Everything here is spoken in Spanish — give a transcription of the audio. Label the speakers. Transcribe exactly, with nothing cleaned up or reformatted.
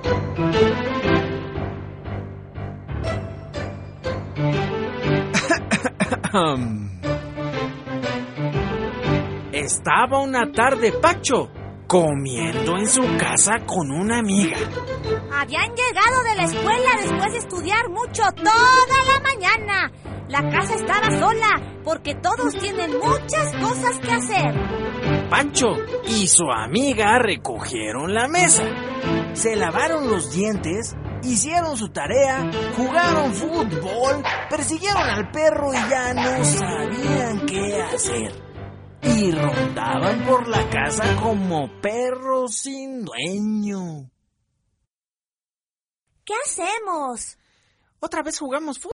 Speaker 1: Estaba una tarde Pacho comiendo en su casa con una amiga.
Speaker 2: Habían llegado de la escuela después de estudiar mucho toda la mañana. La casa estaba sola porque todos tienen muchas cosas que hacer.
Speaker 1: Pancho y su amiga recogieron la mesa, se lavaron los dientes, hicieron su tarea, jugaron fútbol, persiguieron al perro y ya no sabían qué hacer. Y rondaban por la casa como perros sin dueño.
Speaker 2: ¿Qué hacemos?
Speaker 1: Otra vez jugamos fútbol.